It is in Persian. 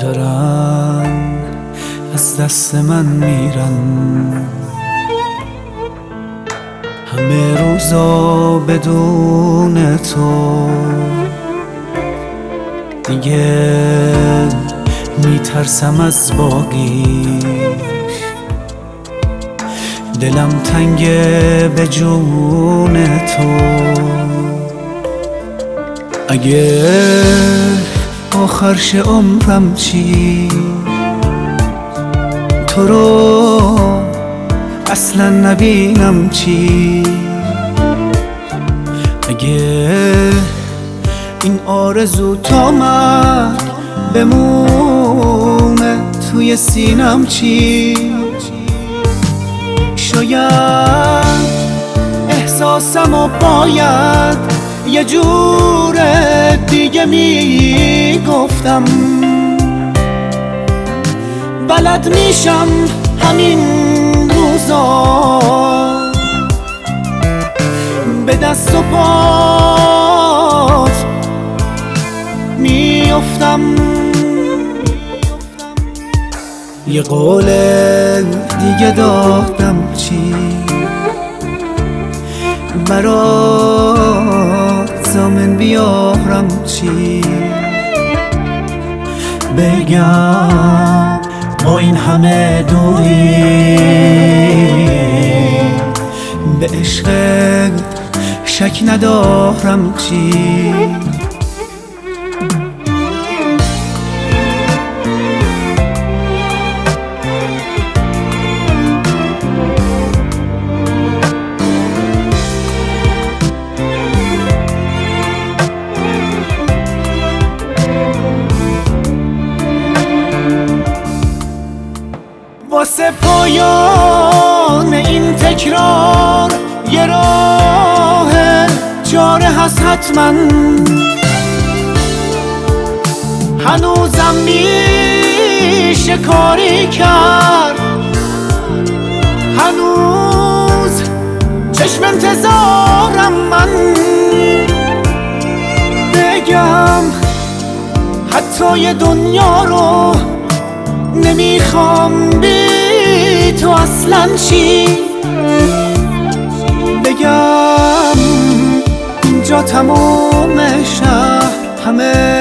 دارن از دست من میرن، همه روزا بدون تو دیگه میترسم از باقی، دلم تنگه به جون تو. اگه آخرش عمرم چی تو رو اصلا نبینم چی، اگه این آرزو تا من بمونه توی سینم چی، شاید احساسمو باید یه جور دیگه میگفتم، بلد میشم همین روزا به دست و پات میافتم. یه قول دیگه دادم چی برات زامن بیارم چی، بگم با این همه دوری به عشقت شک ندارم چی. واسه پایان این تکرار یه راه چاره هست حتما، هنوزم میشه کاری کرد، هنوز چشم انتظارم من، بگم حتی یه دنیا رو نمیخوام بی تو اصلا چی، بگم اینجا تموم شهر همه